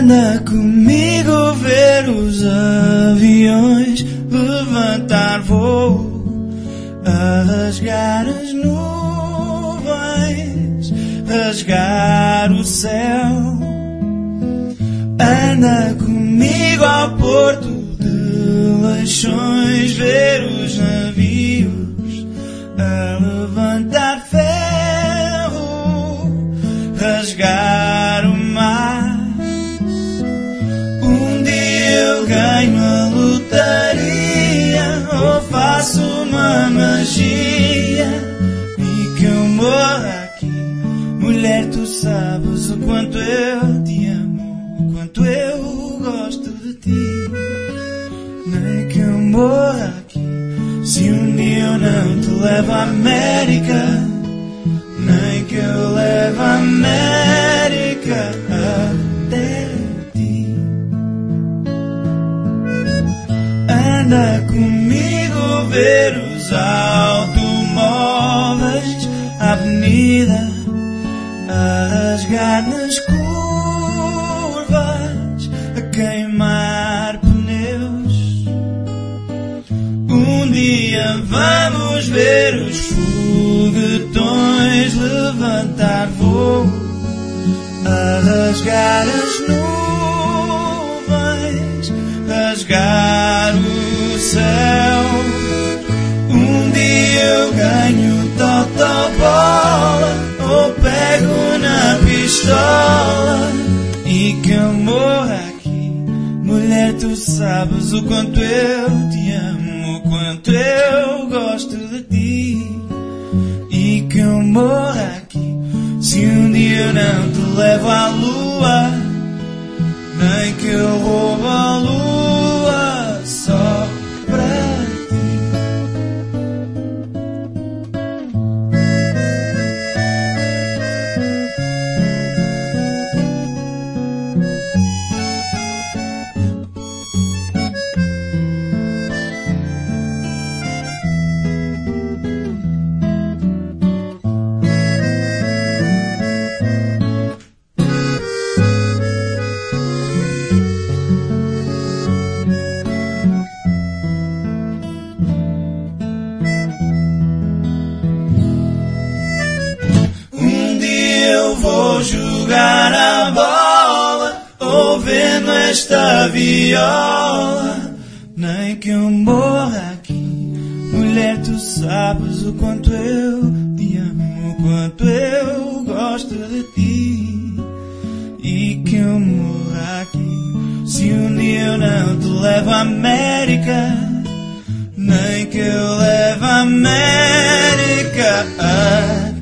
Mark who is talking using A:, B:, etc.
A: Anda comigo ver os aviões levantar voo, a rasgar as nuvens, rasgar o céu. Anda comigo ao porto de Leixões ver os navios a levantar ferro, rasgar o mar. Um dia eu ganho a lotaria ou faço uma magia e que eu morra aqui. Mulher, tu sabes o quanto eu te amo, o quanto eu gosto de ti. Nem que eu morra aqui se um dia eu não te levo à América. Nem que eu leve a América até ti. Anda comigo ver os automóveis, a avenida a rasgar nas curvas, a queimar pneus. Um dia vamos ver os foguetões levantar voo, a rasgar as nuvens, rasgar o céu. Um dia eu ganho totobola ou pego na pistola e que eu morra aqui. Mulher, tu sabes o quanto eu te amo, o quanto eu gosto de ti. E que eu morra aqui se um dia eu não te levo à lua. Nem que eu roubo a lua só para ti. Vou jogar a bola ouvindo esta viola. Nem que eu morra aqui. Mulher, tu sabes o quanto eu te amo, o quanto eu gosto de ti. E que eu morra aqui se um dia eu não te levo à América. Nem que eu leve a América